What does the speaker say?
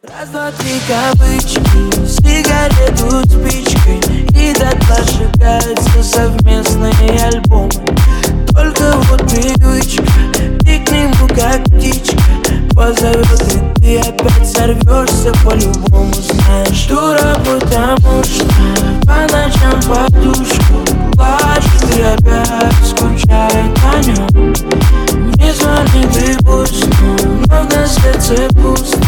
Раз, два, три кавычки, сигарету спичкой, и дотла сжигаются совместные альбомы. Только вот привычка, ты к нему как птичка позовет, и ты опять сорвешься по-любому. Знаешь, дура, потому что по ночам подушку плачет и опять скучает по нем. Не звони, ты пусть, но на сердце пусто.